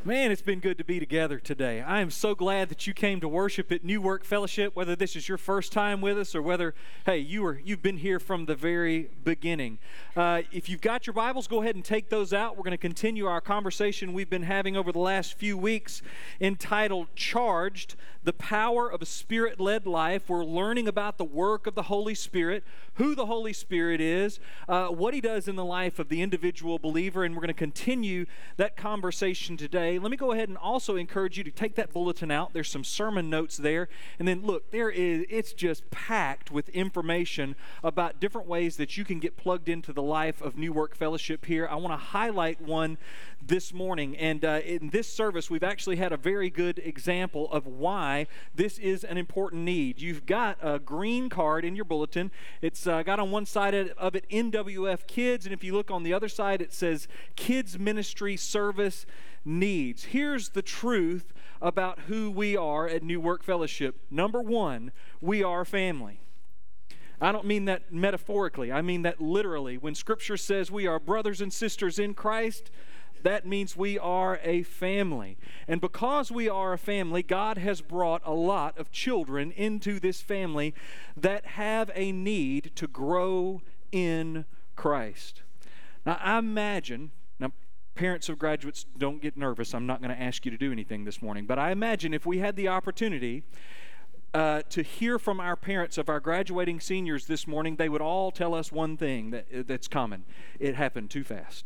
Man, it's been good to be together today. I am so glad that you came to worship at New Work Fellowship, whether this is your first time with us or whether, hey, you've been here from the very beginning. If you've got your Bibles, go ahead and take those out. We're going to continue our conversation we've been having over the last few weeks entitled Charged, the Power of a Spirit-Led Life. We're learning about the work of the Holy Spirit, who the Holy Spirit is, what He does in the life of the individual believer, and we're going to continue that conversation today. Let me go ahead and also encourage you to take that bulletin out. There's some sermon notes there. And then look, it's just packed with information about different ways that you can get plugged into the life of New Work Fellowship here. I want to highlight one this morning. And in this service, we've actually had a very good example of why this is an important need. You've got a green card in your bulletin. It's got on one side of it NWF Kids. And if you look on the other side, it says Kids Ministry Service Needs. Here's the truth about who we are at New Work Fellowship. Number one, we are family. I don't mean that metaphorically. I mean that literally. When Scripture says we are brothers and sisters in Christ, that means we are a family. And because we are a family, God has brought a lot of children into this family that have a need to grow in Christ. Now, I imagine, parents of graduates, don't get nervous. I'm not going to ask you to do anything this morning. But I imagine if we had the opportunity to hear from our parents of our graduating seniors this morning, they would all tell us one thing that's common. It happened too fast.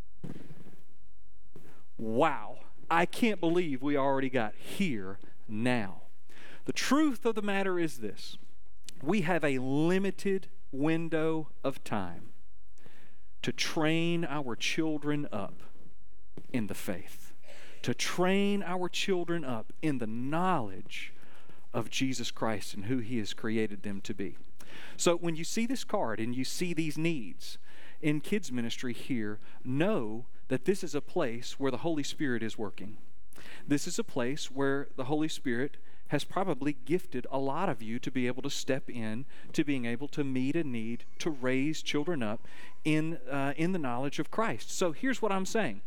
Wow. I can't believe we already got here now. The truth of the matter is this. We have a limited window of time to train our children up in the faith, to train our children up in the knowledge of Jesus Christ and who He has created them to be. So when you see this card and you see these needs in kids ministry here, know that this is a place where the Holy Spirit is working. This is a place where the Holy Spirit has probably gifted a lot of you to be able to step in to being able to meet a need to raise children up in the knowledge of Christ. So here's what I'm saying.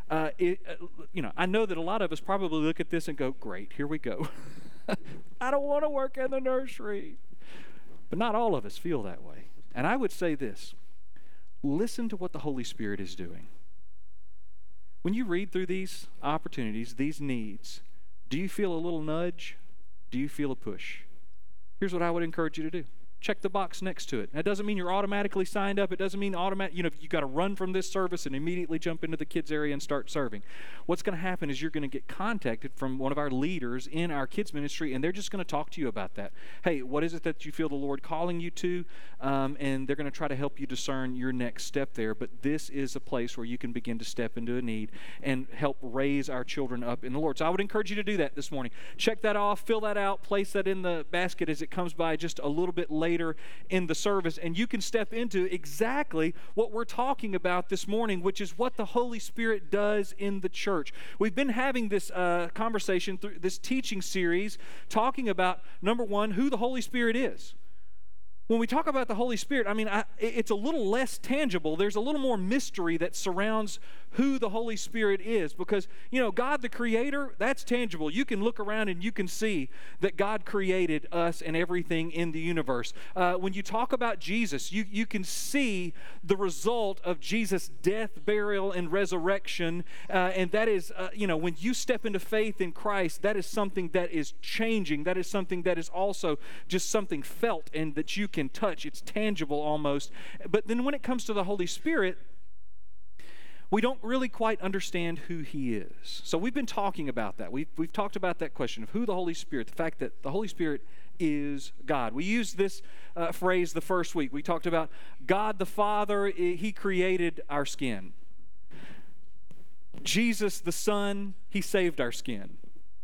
I know that a lot of us probably look at this and go, great, here we go. I don't want to work in the nursery. But not all of us feel that way. And I would say this, listen to what the Holy Spirit is doing. When you read through these opportunities, these needs, do you feel a little nudge? Do you feel a push? Here's what I would encourage you to do. Check the box next to it. That doesn't mean you're automatically signed up. It doesn't mean you got to run from this service and immediately jump into the kids area and start serving. What's going to happen is you're going to get contacted from one of our leaders in our kids ministry, and they're just going to talk to you about that. Hey, what is it that you feel the Lord calling you to? And they're going to try to help you discern your next step there. But this is a place where you can begin to step into a need and help raise our children up in the Lord. So I would encourage you to do that this morning. Check that off, fill that out, place that in the basket as it comes by just a little bit later in the service, and you can step into exactly what we're talking about this morning, which is what the Holy Spirit does in the church. We've been having this conversation through this teaching series talking about, number one, who the Holy Spirit is. When we talk about the Holy Spirit, it's a little less tangible. There's a little more mystery that surrounds who the Holy Spirit is, because, God the Creator, that's tangible. You can look around and you can see that God created us and everything in the universe. When you talk about Jesus, you can see the result of Jesus' death, burial, and resurrection, and that is, when you step into faith in Christ, that is something that is changing. That is something that is also just something felt and that you can touch. It's tangible almost. But then when it comes to the Holy Spirit, we don't really quite understand who He is. So we've been talking about that. We've talked about that question of who the Holy Spirit, the fact that the Holy Spirit is God. We used this phrase the first week. We talked about God the Father, He created our skin. Jesus the Son, He saved our skin.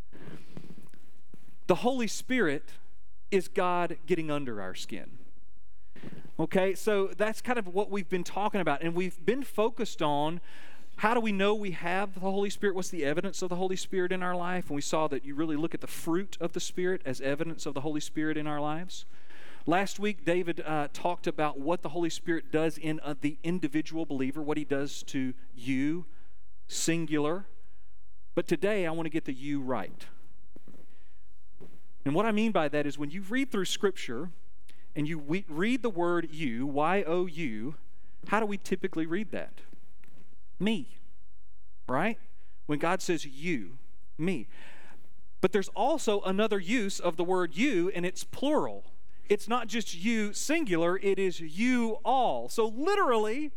The Holy Spirit is God getting under our skin. Okay, so that's kind of what we've been talking about, and we've been focused on how do we know we have the Holy Spirit? What's the evidence of the Holy Spirit in our life? And we saw that you really look at the fruit of the Spirit as evidence of the Holy Spirit in our lives. Last week, David talked about what the Holy Spirit does in the individual believer, what He does to you, singular. But today I want to get the you right. And what I mean by that is when you read through Scripture and you read the word you, Y-O-U, how do we typically read that? Me, right? When God says you, me. But there's also another use of the word you, and it's plural. It's not just you singular, it is you all. So literally,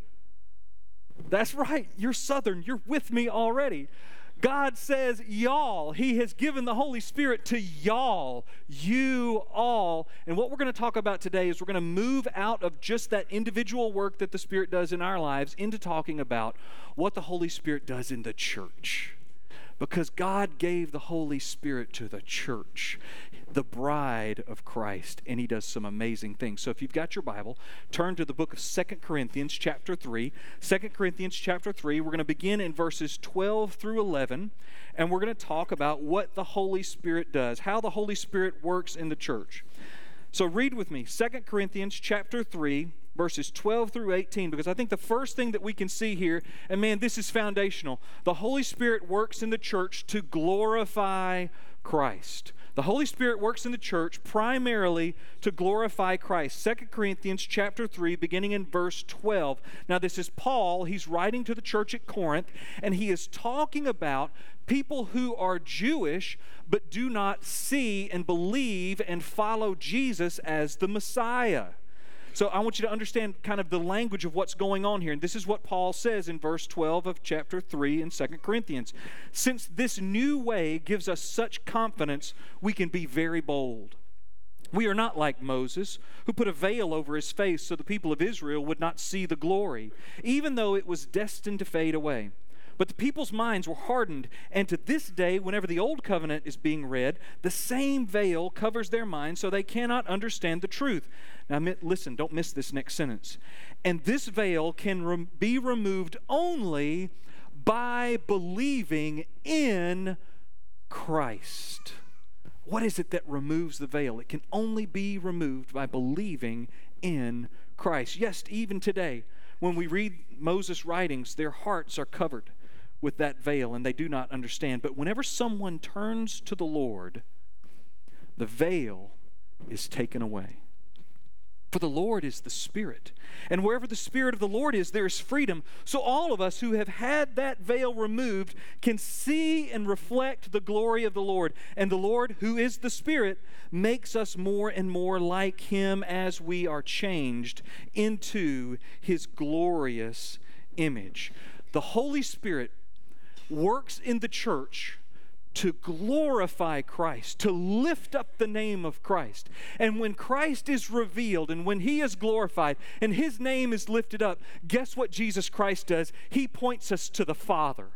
that's right, you're Southern, you're with me already. God says y'all. He has given the Holy Spirit to y'all, you all. And what we're going to talk about today is we're going to move out of just that individual work that the Spirit does in our lives into talking about what the Holy Spirit does in the church. Because God gave the Holy Spirit to the church, the bride of Christ, and He does some amazing things. So if you've got your Bible, turn to the book of 2 Corinthians chapter 3. 2 Corinthians chapter 3, we're going to begin in verses 12 through 11, and we're going to talk about what the Holy Spirit does, how the Holy Spirit works in the church. So read with me, 2 Corinthians chapter 3, verses 12 through 18, because I think the first thing that we can see here, and man, this is foundational, the Holy Spirit works in the church to glorify Christ. The Holy Spirit works in the church primarily to glorify Christ. 2 Corinthians chapter 3, beginning in verse 12. Now this is Paul. He's writing to the church at Corinth, and he is talking about people who are Jewish but do not see and believe and follow Jesus as the Messiah. So I want you to understand kind of the language of what's going on here. And this is what Paul says in verse 12 of chapter 3 in 2 Corinthians. Since this new way gives us such confidence, we can be very bold. We are not like Moses, who put a veil over his face so the people of Israel would not see the glory, even though it was destined to fade away. But the people's minds were hardened, and to this day, whenever the Old Covenant is being read, the same veil covers their minds so they cannot understand the truth. Now listen, don't miss this next sentence. And this veil can be removed only by believing in Christ. What is it that removes the veil? It can only be removed by believing in Christ. Yes, even today, when we read Moses' writings, their hearts are covered with that veil and they do not understand. But whenever someone turns to the Lord, the veil is taken away. For the Lord is the Spirit, and wherever the Spirit of the Lord is, there is freedom. So all of us who have had that veil removed can see and reflect the glory of the Lord. And the Lord, who is the Spirit, makes us more and more like Him as we are changed into His glorious image. The Holy Spirit works in the church to glorify Christ, to lift up the name of Christ. And when Christ is revealed and when He is glorified and His name is lifted up, guess what Jesus Christ does? He points us to the Father.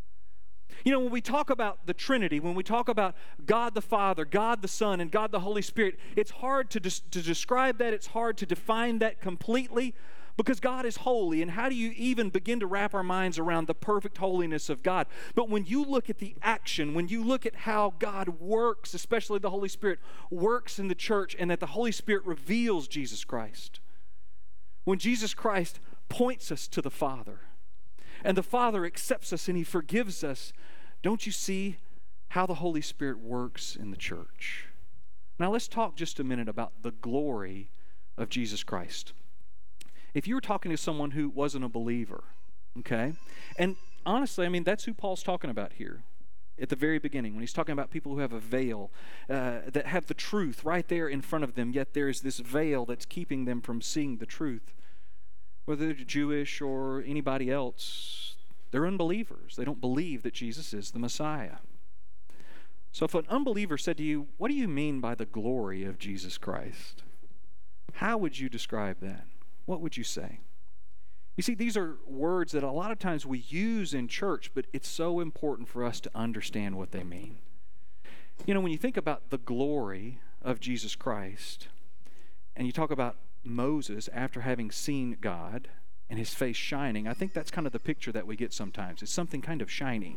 You know, when we talk about the Trinity, when we talk about God the Father, God the Son, and God the Holy Spirit, it's hard to describe that. It's hard to define that completely, because God is holy, and how do you even begin to wrap our minds around the perfect holiness of God? But when you look at the action, when you look at how God works, especially the Holy Spirit works in the church, and that the Holy Spirit reveals Jesus Christ, when Jesus Christ points us to the Father, and the Father accepts us and He forgives us, don't you see how the Holy Spirit works in the church? Now let's talk just a minute about the glory of Jesus Christ. If you were talking to someone who wasn't a believer, okay, and honestly, I mean, that's who Paul's talking about here at the very beginning, when he's talking about people who have a veil, that have the truth right there in front of them, yet there's this veil that's keeping them from seeing the truth. Whether they're Jewish or anybody else, they're unbelievers. They don't believe that Jesus is the Messiah. So if an unbeliever said to you, what do you mean by the glory of Jesus Christ? How would you describe that? What would you say? You see, these are words that a lot of times we use in church, but it's so important for us to understand what they mean. You know, when you think about the glory of Jesus Christ, and you talk about Moses after having seen God and his face shining, I think that's kind of the picture that we get sometimes. It's something kind of shiny.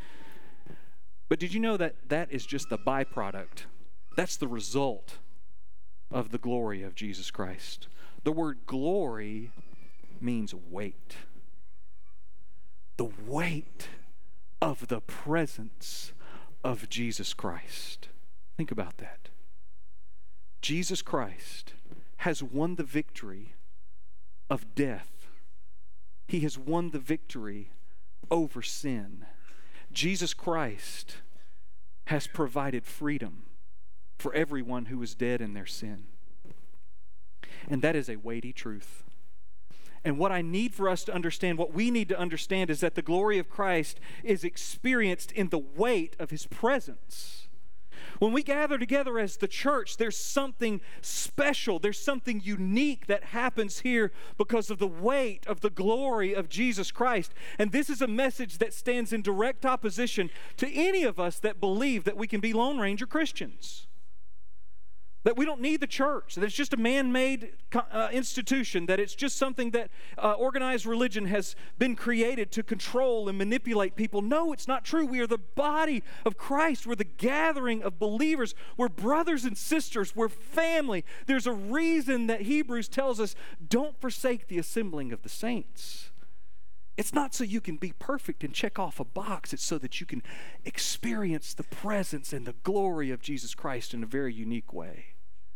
But did you know that that is just the byproduct? That's the result of the glory of Jesus Christ. The word glory means weight. The weight of the presence of Jesus Christ. Think about that. Jesus Christ has won the victory of death. He has won the victory over sin. Jesus Christ has provided freedom for everyone who is dead in their sin. And that is a weighty truth. And what I need for us to understand, what we need to understand, is that the glory of Christ is experienced in the weight of His presence. When we gather together as the church, there's something special, there's something unique that happens here because of the weight of the glory of Jesus Christ. And this is a message that stands in direct opposition to any of us that believe that we can be Lone Ranger Christians. That we don't need the church, that it's just a man-made institution, that it's just something that organized religion has been created to control and manipulate people. No, it's not true. We are the body of Christ. We're the gathering of believers. We're brothers and sisters. We're family. There's a reason that Hebrews tells us, don't forsake the assembling of the saints. It's not so you can be perfect and check off a box. It's so that you can experience the presence and the glory of Jesus Christ in a very unique way.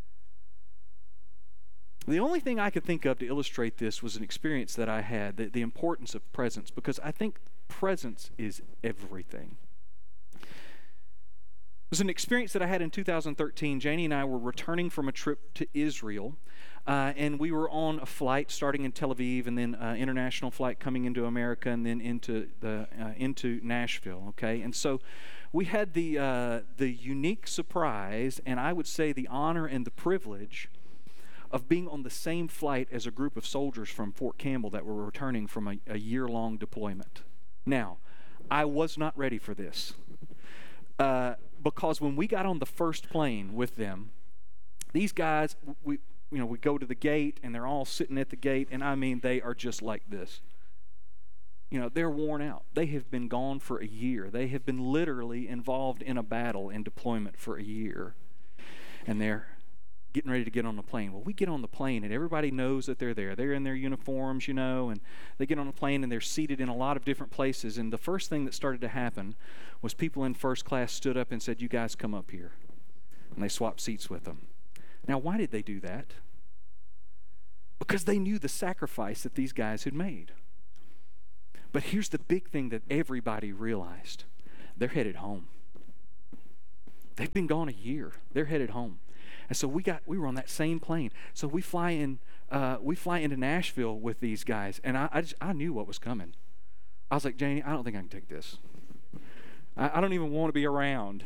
The only thing I could think of to illustrate this was an experience that I had, the importance of presence, because I think presence is everything. It was an experience that I had in 2013. Janie and I were returning from a trip to Israel, and we were on a flight starting in Tel Aviv, and then international flight coming into America, and then into Nashville. Okay, and so we had the unique surprise, and I would say the honor and the privilege of being on the same flight as a group of soldiers from Fort Campbell that were returning from a year-long deployment. Now, I was not ready for this because when we got on the first plane with them, these guys, we go to the gate and they're all sitting at the gate, and I mean, they are just like this. They're worn out. They have been gone for a year. They have been literally involved in a battle in deployment for a year, and they're getting ready to get on the plane. Well, we get on the plane and everybody knows that they're there. They're in their uniforms, and they get on the plane and they're seated in a lot of different places. And the first thing that started to happen was people in first class stood up and said, "You guys come up here." And they swapped seats with them. Now, why did they do that? Because they knew the sacrifice that these guys had made. But here's the big thing that everybody realized. They're headed home. They've been gone a year. They're headed home. And so we were on that same plane. So we fly into Nashville with these guys, and I knew what was coming. I was like, Janie, I don't think I can take this. I don't even want to be around.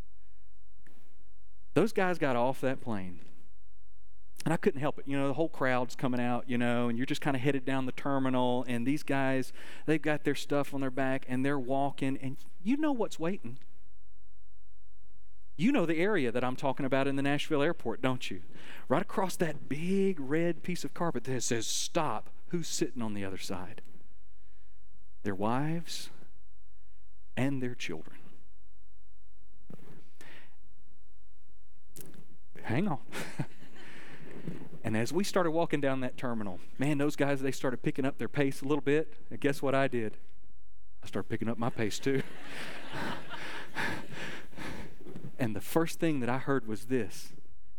Those guys got off that plane, and I couldn't help it. The whole crowd's coming out, and you're just kind of headed down the terminal, and these guys, they've got their stuff on their back, and they're walking, and you know what's waiting. You know the area that I'm talking about in the Nashville airport, don't you? Right across that big red piece of carpet that says stop. Who's sitting on the other side? Their wives and their children. Hang on. And as we started walking down that terminal, man, those guys, they started picking up their pace a little bit. And guess what I did? I started picking up my pace too. And the first thing that I heard was this: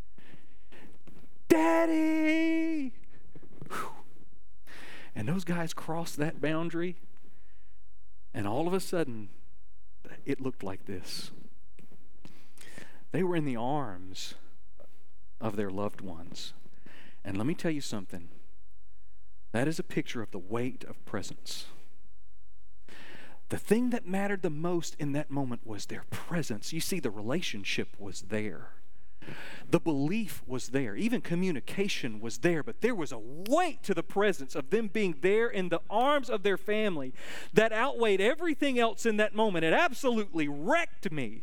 "Daddy!" Whew. And those guys crossed that boundary, and all of a sudden, it looked like this. They were in the arms of their loved ones. And let me tell you something. That is a picture of the weight of presence. The thing that mattered the most in that moment was their presence. You see, the relationship was there. The belief was there. Even communication was there. But there was a weight to the presence of them being there in the arms of their family that outweighed everything else in that moment. It absolutely wrecked me.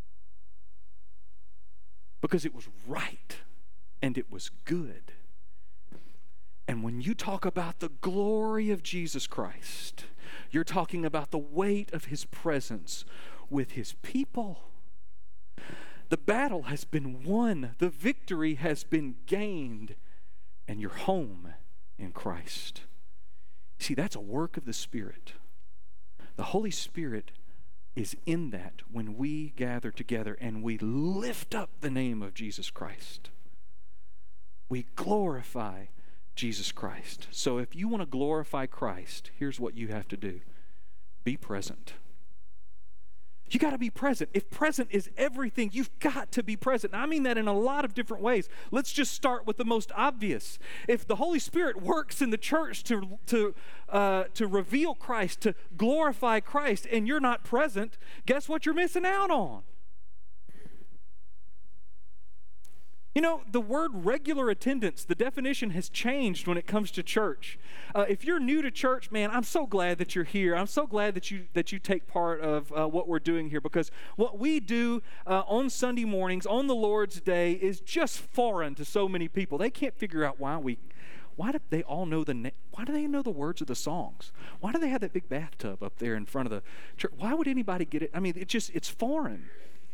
Because it was right and it was good. And when you talk about the glory of Jesus Christ, you're talking about the weight of His presence with His people. The battle has been won. The victory has been gained. And you're home in Christ. See, that's a work of the Spirit. The Holy Spirit is in that when we gather together and we lift up the name of Jesus Christ. We glorify Jesus Christ. So if you want to glorify Christ, here's what you have to do. Be present. You got to be present. If present is everything, you've got to be present. And I mean that in a lot of different ways. Let's just start with the most obvious. If the Holy Spirit works in the church to reveal Christ, to glorify Christ, and you're not present, guess what you're missing out on? You know, the word regular attendance, the definition has changed when it comes to church. If you're new to church, man, I'm so glad that you're here. I'm so glad that you take part of what we're doing here, because what we do on Sunday mornings, on the Lord's Day, is just foreign to so many people. They can't figure out why do they all know why do they know the words of the songs? Why do they have that big bathtub up there in front of the church? Why would anybody get it? I mean, it's foreign.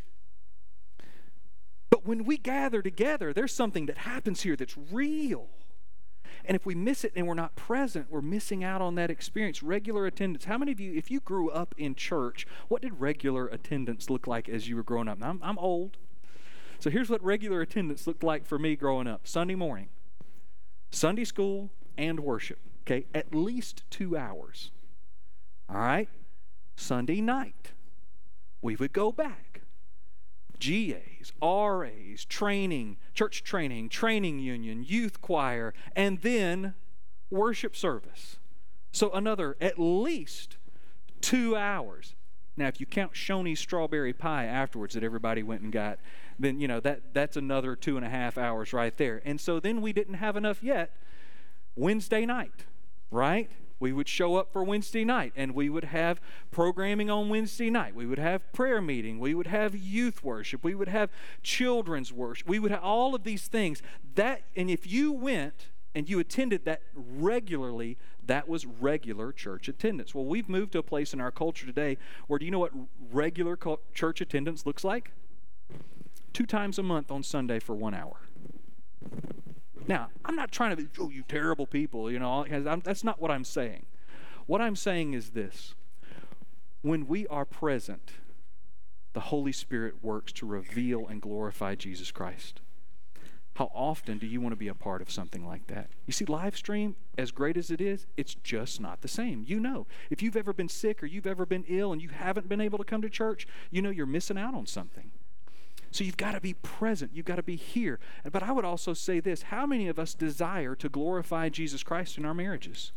But when we gather together, there's something that happens here that's real. And if we miss it and we're not present, we're missing out on that experience. Regular attendance. How many of you, if you grew up in church, what did regular attendance look like as you were growing up? Now, I'm old. So here's what regular attendance looked like for me growing up. Sunday morning, Sunday school, and worship. Okay, at least 2 hours. All right? Sunday night, we would go back. GAs, RAs, training, church training, training union, youth choir, and then worship service. So another at least 2 hours. Now, if you count Shoney's strawberry pie afterwards that everybody went and got, then, you know, that's another 2.5 hours right there. And so then we didn't have enough yet. Wednesday night, right? We would show up for Wednesday night, and we would have programming on Wednesday night. We would have prayer meeting. We would have youth worship. We would have children's worship. We would have all of these things. And if you went and you attended that regularly, that was regular church attendance. Well, we've moved to a place in our culture today where, do you know what regular church attendance looks like? 2 times a month on Sunday for 1 hour. Now, I'm not trying to be, oh, you terrible people, you know, that's not what I'm saying. What I'm saying is this. When we are present, the Holy Spirit works to reveal and glorify Jesus Christ. How often do you want to be a part of something like that? You see, live stream, as great as it is, it's just not the same. You know, if you've ever been sick or you've ever been ill and you haven't been able to come to church, you know you're missing out on something. So you've got to be present. You've got to be here. But I would also say this. How many of us desire to glorify Jesus Christ in our marriages?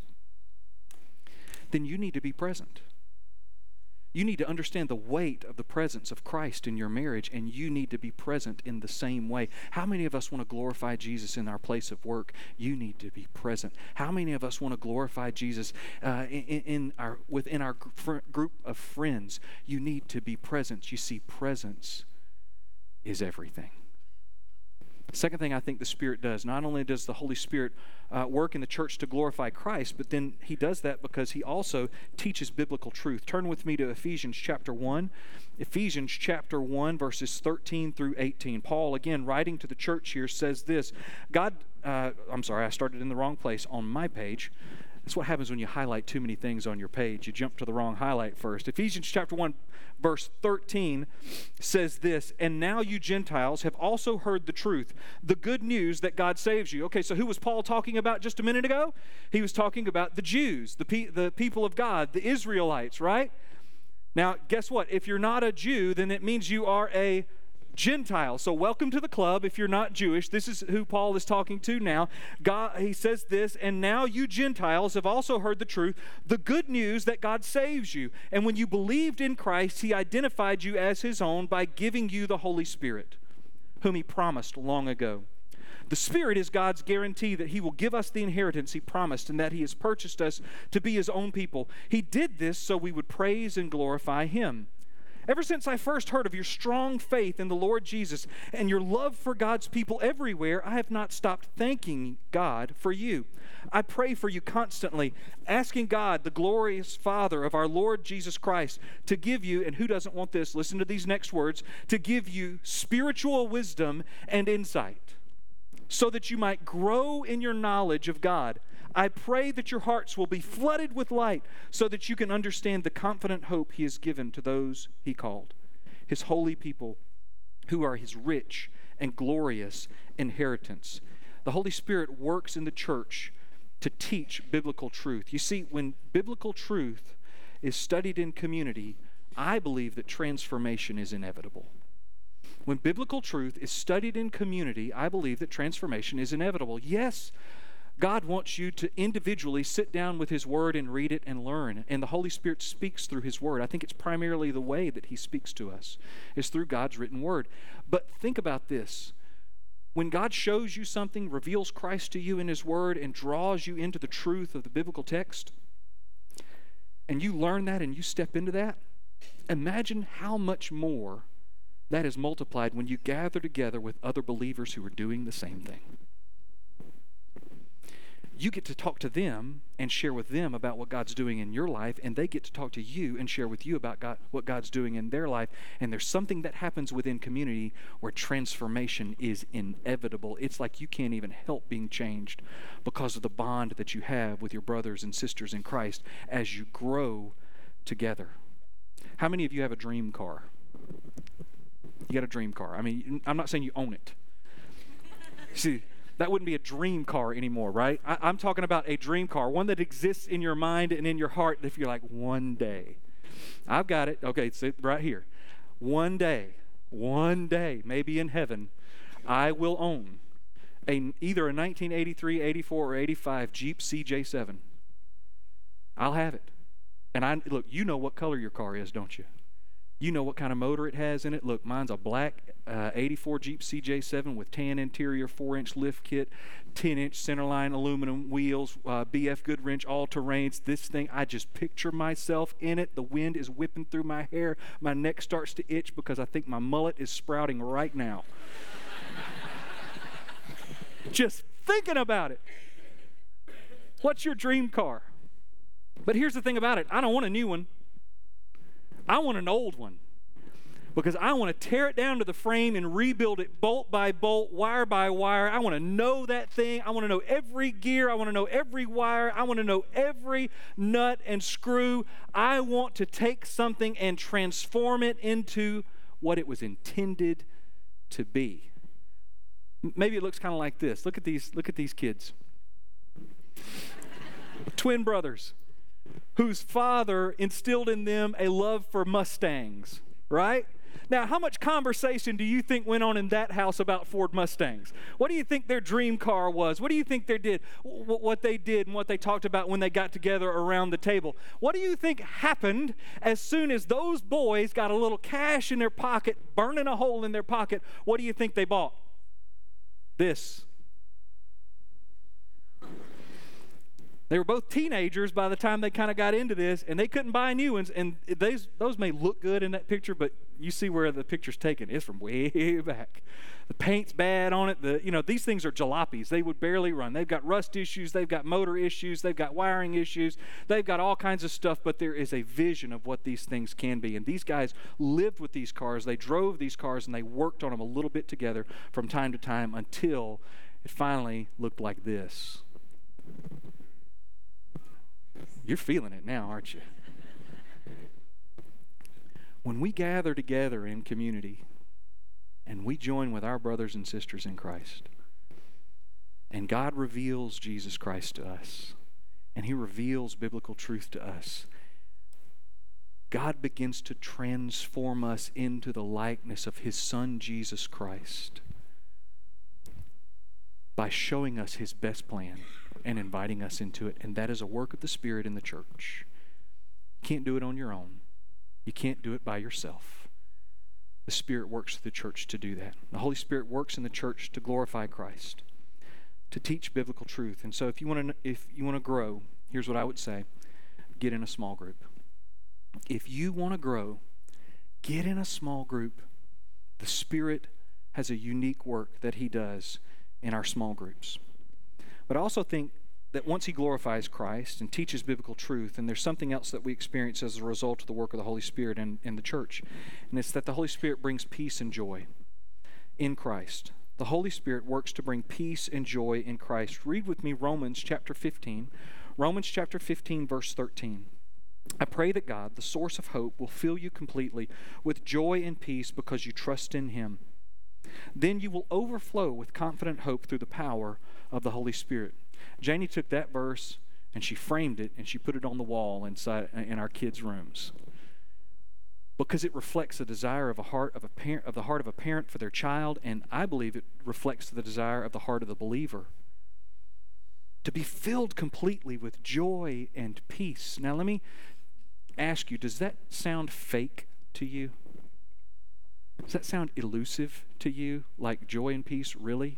Then you need to be present. You need to understand the weight of the presence of Christ in your marriage, and you need to be present in the same way. How many of us want to glorify Jesus in our place of work? You need to be present. How many of us want to glorify Jesus within our group of friends? You need to be present. You see, presence is everything. Second thing I think the Spirit does, not only does the Holy Spirit work in the church to glorify Christ, but then he does that because he also teaches biblical truth. Turn with me to Ephesians chapter 1. Ephesians chapter 1, verses 13 through 18. Paul, again, writing to the church here, says this. I started in the wrong place on my page. That's what happens when you highlight too many things on your page. You jump to the wrong highlight first. Ephesians chapter 1, verse 13 says this, and now you Gentiles have also heard the truth, the good news that God saves you. Okay, so who was Paul talking about just a minute ago? He was talking about the Jews, the people of God, the Israelites, right? Now, guess what? If you're not a Jew, then it means you are a Gentile. So welcome to the club if you're not Jewish. This is who Paul is talking to now. God, he says this, and now you Gentiles have also heard the truth, the good news that God saves you. And when you believed in Christ, he identified you as his own by giving you the Holy Spirit, whom he promised long ago. The Spirit is God's guarantee that he will give us the inheritance he promised and that he has purchased us to be his own people. He did this so we would praise and glorify him. Ever since I first heard of your strong faith in the Lord Jesus and your love for God's people everywhere, I have not stopped thanking God for you. I pray for you constantly, asking God, the glorious Father of our Lord Jesus Christ, to give you, and who doesn't want this, listen to these next words, to give you spiritual wisdom and insight, so that you might grow in your knowledge of God. I pray that your hearts will be flooded with light so that you can understand the confident hope he has given to those he called, his holy people who are his rich and glorious inheritance. The Holy Spirit works in the church to teach biblical truth. You see, when biblical truth is studied in community, I believe that transformation is inevitable. When biblical truth is studied in community, I believe that transformation is inevitable. Yes, God wants you to individually sit down with his word and read it and learn. And the Holy Spirit speaks through his word. I think it's primarily the way that he speaks to us is through God's written word. But think about this. When God shows you something, reveals Christ to you in his word, and draws you into the truth of the biblical text, and you learn that and you step into that, imagine how much more that is multiplied when you gather together with other believers who are doing the same thing. You get to talk to them and share with them about what God's doing in your life, and they get to talk to you and share with you about what God's doing in their life. And there's something that happens within community where transformation is inevitable. It's like you can't even help being changed because of the bond that you have with your brothers and sisters in Christ as you grow together. How many of you have a dream car? You got a dream car. I mean, I'm not saying you own it. See, that wouldn't be a dream car anymore, right? I'm talking about a dream car, one that exists in your mind and in your heart. If you're like, one day, I've got it. Okay, it's right here. One day, maybe in heaven, I will own either a 1983, 84, or 85 Jeep CJ7. I'll have it. And look, you know what color your car is, don't you? You know what kind of motor it has in it. Look, mine's a black 84 Jeep CJ7 with tan interior, 4-inch lift kit, 10-inch centerline aluminum wheels, BF Goodwrench all-terrains. This thing, I just picture myself in it. The wind is whipping through my hair. My neck starts to itch because I think my mullet is sprouting right now. Just thinking about it. What's your dream car? But here's the thing about it. I don't want a new one. I want an old one because I want to tear it down to the frame and rebuild it bolt by bolt, wire by wire. I want to know that thing. I want to know every gear. I want to know every wire. I want to know every nut and screw. I want to take something and transform it into what it was intended to be. Maybe it looks kind of like this. Look at these kids. Twin brothers, whose father instilled in them a love for Mustangs, right? Now, how much conversation do you think went on in that house about Ford Mustangs? What do you think their dream car was? What do you think they did and what they talked about when they got together around the table? What do you think happened as soon as those boys got a little cash in their pocket, burning a hole in their pocket? What do you think they bought? This. They were both teenagers by the time they kind of got into this, and they couldn't buy new ones. And those may look good in that picture, but you see where the picture's taken. It's from way back. The paint's bad on it. These things are jalopies. They would barely run. They've got rust issues. They've got motor issues. They've got wiring issues. They've got all kinds of stuff, but there is a vision of what these things can be. And these guys lived with these cars. They drove these cars, and they worked on them a little bit together from time to time until it finally looked like this. You're feeling it now, aren't you? When we gather together in community and we join with our brothers and sisters in Christ, and God reveals Jesus Christ to us, and he reveals biblical truth to us, God begins to transform us into the likeness of his Son, Jesus Christ, by showing us his best plan and inviting us into it. And that is a work of the Spirit in the church. You can't do it on your own. You can't do it by yourself. The Spirit works through the church to do that. The Holy Spirit works in the church to glorify Christ, to teach biblical truth. And so if you want to grow, here's what I would say. Get in a small group. If you want to grow, get in a small group. The Spirit has a unique work that he does in our small groups. But I also think that once he glorifies Christ and teaches biblical truth, and there's something else that we experience as a result of the work of the Holy Spirit in the church, and it's that the Holy Spirit brings peace and joy in Christ. the Holy Spirit works to bring peace and joy in Christ. Read with me Romans chapter 15. Romans chapter 15, verse 13. I pray that God, the source of hope, will fill you completely with joy and peace because you trust in Him. Then you will overflow with confident hope through the power of the Holy Spirit. Janie took that verse and she framed it and she put it on the wall inside in our kids' rooms, because it reflects the desire of the heart of a parent for their child, and I believe it reflects the desire of the heart of the believer to be filled completely with joy and peace. Now let me ask you, does that sound fake to you? Does that sound elusive to you, like joy and peace, really?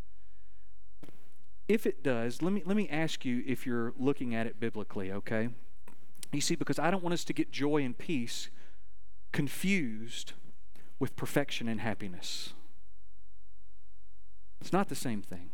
If it does, let me ask you if you're looking at it biblically, okay? You see, because I don't want us to get joy and peace confused with perfection and happiness. It's not the same thing.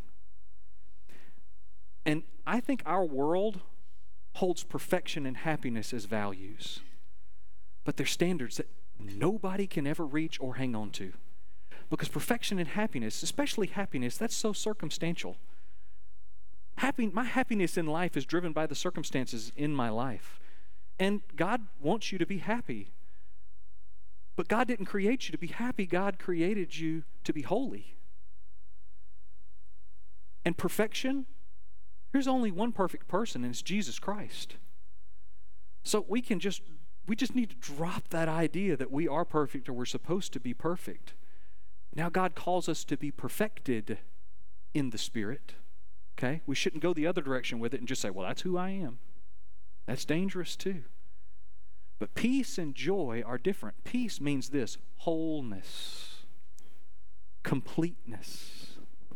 And I think our world holds perfection and happiness as values, but they're standards that nobody can ever reach or hang on to. Because perfection and happiness, especially happiness, that's so circumstantial. My happiness in life is driven by the circumstances in my life. And God wants you to be happy. But God didn't create you to be happy. God created you to be holy. And perfection, there's only one perfect person, and it's Jesus Christ. So we just need to drop that idea that we are perfect or we're supposed to be perfect. Now God calls us to be perfected in the Spirit. Okay? We shouldn't go the other direction with it and just say, well, that's who I am. That's dangerous too. But peace and joy are different. Peace means this: wholeness, completeness.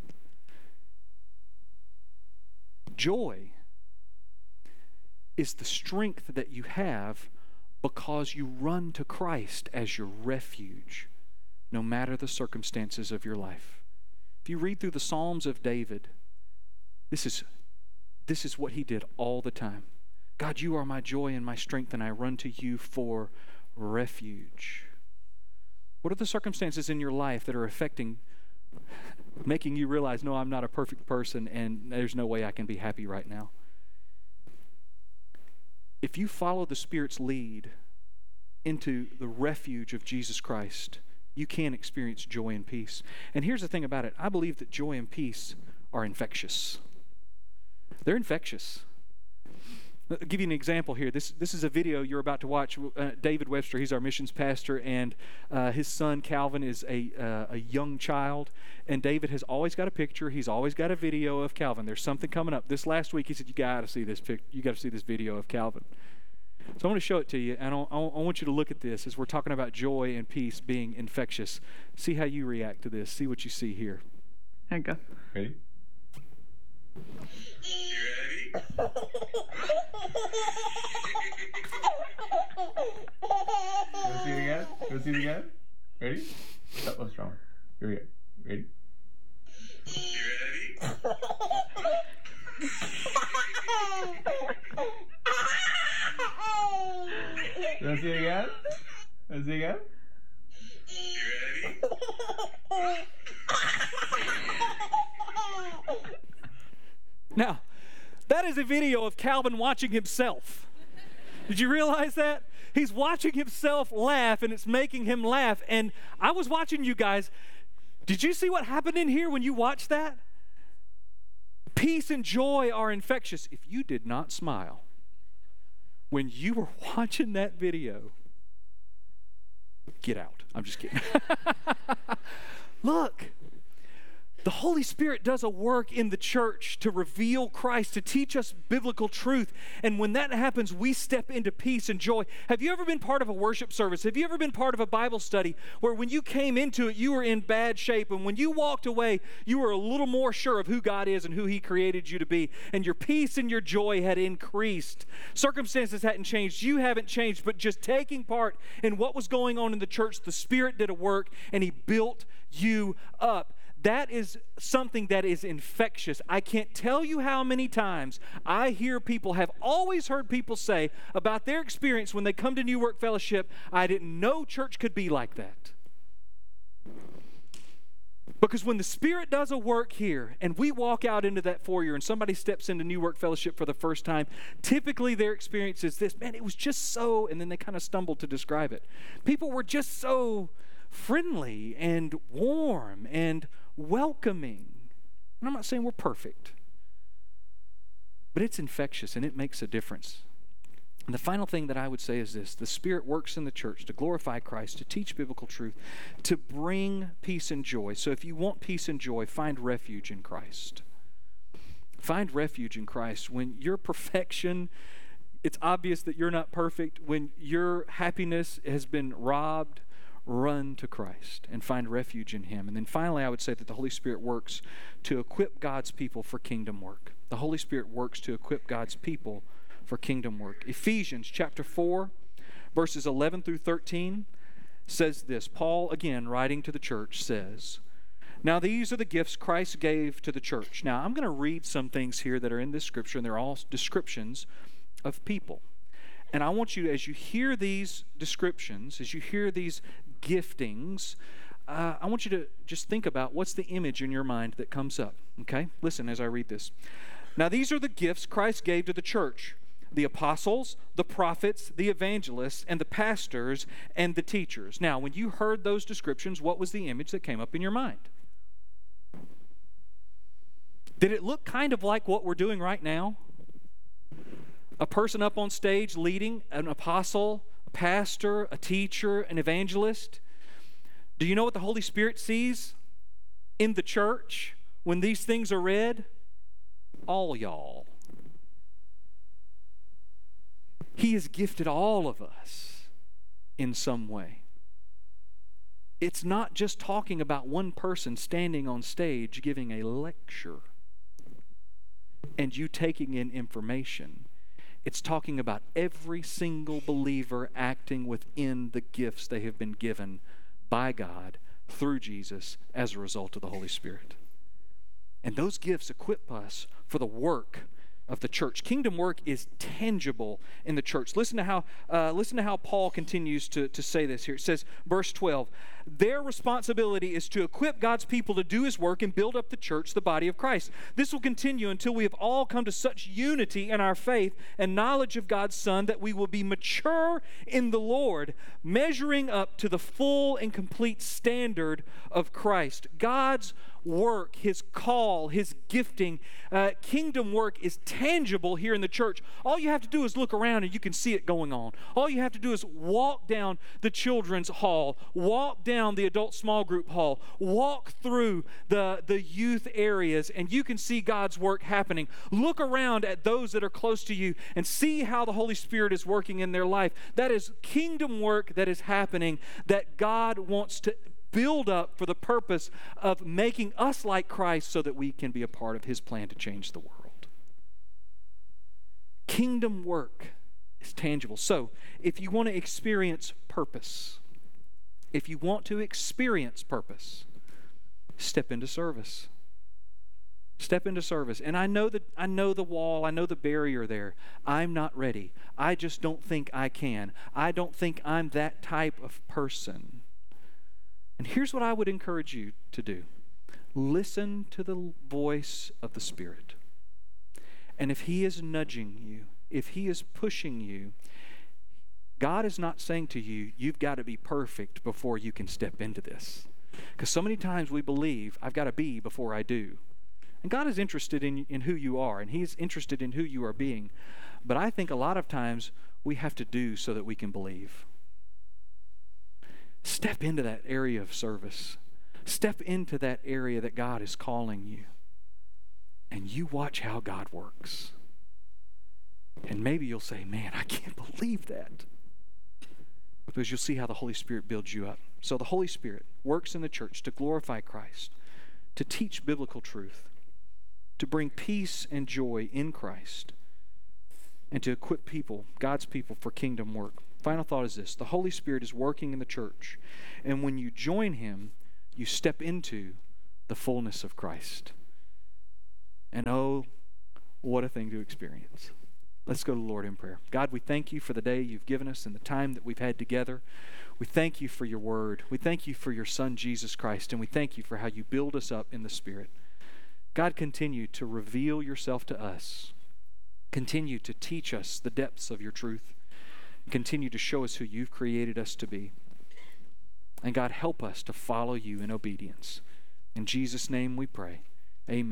Joy is the strength that you have because you run to Christ as your refuge, no matter the circumstances of your life. If you read through the Psalms of David, this is what he did all the time. God, you are my joy and my strength, and I run to you for refuge. What are the circumstances in your life that are making you realize, no, I'm not a perfect person, and there's no way I can be happy right now? If you follow the Spirit's lead into the refuge of Jesus Christ, you can experience joy and peace. And here's the thing about it. I believe that joy and peace are infectious. They're infectious. I'll give you an example here. This is a video you're about to watch. David Webster, he's our missions pastor, and his son Calvin is a young child. And David has always got a picture. He's always got a video of Calvin. There's something coming up. This last week, he said, "You got to see this You got to see this video of Calvin." So I want to show it to you, and I want you to look at this as we're talking about joy and peace being infectious. See how you react to this. See what you see here. There you go. Ready? You ready? Let's see it again. Let's see it again. Ready? Oh, what's wrong? Here we go. Ready? You ready? Let's see it again. Let's see it again. You ready? Now, that is a video of Calvin watching himself. Did you realize that? He's watching himself laugh, and it's making him laugh. And I was watching you guys. Did you see what happened in here when you watched that? Peace and joy are infectious. If you did not smile when you were watching that video, get out. I'm just kidding. Look. The Holy Spirit does a work in the church to reveal Christ, to teach us biblical truth. And when that happens, we step into peace and joy. Have you ever been part of a worship service? Have you ever been part of a Bible study where when you came into it, you were in bad shape, and when you walked away, you were a little more sure of who God is and who He created you to be, and your peace and your joy had increased. Circumstances hadn't changed. You haven't changed, but just taking part in what was going on in the church, the Spirit did a work, and He built you up. That is something that is infectious. I can't tell you how many times I have always heard people say about their experience when they come to New Work Fellowship, I didn't know church could be like that. Because when the Spirit does a work here and we walk out into that foyer and somebody steps into New Work Fellowship for the first time, typically their experience is this, man, it was just so, and then they kind of stumble to describe it. People were just so friendly and warm and welcoming. And I'm not saying we're perfect, but it's infectious and it makes a difference. And the final thing that I would say is this: the Spirit works in the church to glorify Christ, to teach biblical truth, to bring peace and joy. So if you want peace and joy, find refuge in Christ. Find refuge in Christ. When your perfection, it's obvious that you're not perfect. When your happiness has been robbed, run to Christ and find refuge in Him. And then finally, I would say that the Holy Spirit works to equip God's people for kingdom work. The Holy Spirit works to equip God's people for kingdom work. Ephesians chapter 4, verses 11 through 13 says this. Paul, again, writing to the church, says, "Now these are the gifts Christ gave to the church." Now, I'm going to read some things here that are in this scripture, and they're all descriptions of people. And I want you, as you hear these descriptions, as you hear these giftings, I want you to just think about what's the image in your mind that comes up. Okay? Listen as I read this. "Now these are the gifts Christ gave to the church: the apostles, the prophets, the evangelists, and the pastors, and the teachers." Now, when you heard those descriptions, what was the image that came up in your mind? Did it look kind of like what we're doing right now? A person up on stage leading, an apostle, a pastor, a teacher, an evangelist. Do you know what the Holy Spirit sees in the church when these things are read? All y'all. He has gifted all of us in some way. It's not just talking about one person standing on stage giving a lecture and you taking in information. It's talking about every single believer acting within the gifts they have been given by God through Jesus as a result of the Holy Spirit. And those gifts equip us for the work of the church. Kingdom work is tangible in the church. Listen to how Paul continues to say this here. It says, verse 12, "Their responsibility is to equip God's people to do His work and build up the church, the body of Christ. This will continue until we have all come to such unity in our faith and knowledge of God's Son that we will be mature in the Lord, measuring up to the full and complete standard of Christ." God's work, His call, His gifting, kingdom work is tangible here in the church. All you have to do is look around and you can see it going on. All you have to do is walk down the children's hall, walk down the adult small group hall, walk through the youth areas, and you can see God's work happening. Look around at those that are close to you and see how the Holy Spirit is working in their life. That is kingdom work that is happening, that God wants to build up for the purpose of making us like Christ so that we can be a part of His plan to change the world. Kingdom work is tangible. So, if you want to experience purpose, step into service. Step into service. And I know the wall, I know the barrier there. I'm not ready. I just don't think I can. I don't think I'm that type of person. And here's what I would encourage you to do. Listen to the voice of the Spirit. And if He is nudging you, if He is pushing you, God is not saying to you, you've got to be perfect before you can step into this. Because so many times we believe, I've got to be before I do. And God is interested in who you are, and He's interested in who you are being. But I think a lot of times we have to do so that we can believe. Step into that area of service. Step into that area that God is calling you. And you watch how God works. And maybe you'll say, man, I can't believe that. Because you'll see how the Holy Spirit builds you up. So the Holy Spirit works in the church to glorify Christ, to teach biblical truth, to bring peace and joy in Christ, and to equip people, God's people, for kingdom work. Final thought is this: the Holy Spirit is working in the church, and when you join Him, you step into the fullness of Christ. And oh, what a thing to experience. Let's go to the Lord in prayer. God, we thank You for the day You've given us and the time that we've had together. We thank you for your word. We thank you for your Son, Jesus Christ, and we thank you for how you build us up in the Spirit. God, continue to reveal yourself to us. Continue to teach us the depths of your truth. Continue to show us who you've created us to be. And God, help us to follow you in obedience. In Jesus' name we pray. Amen.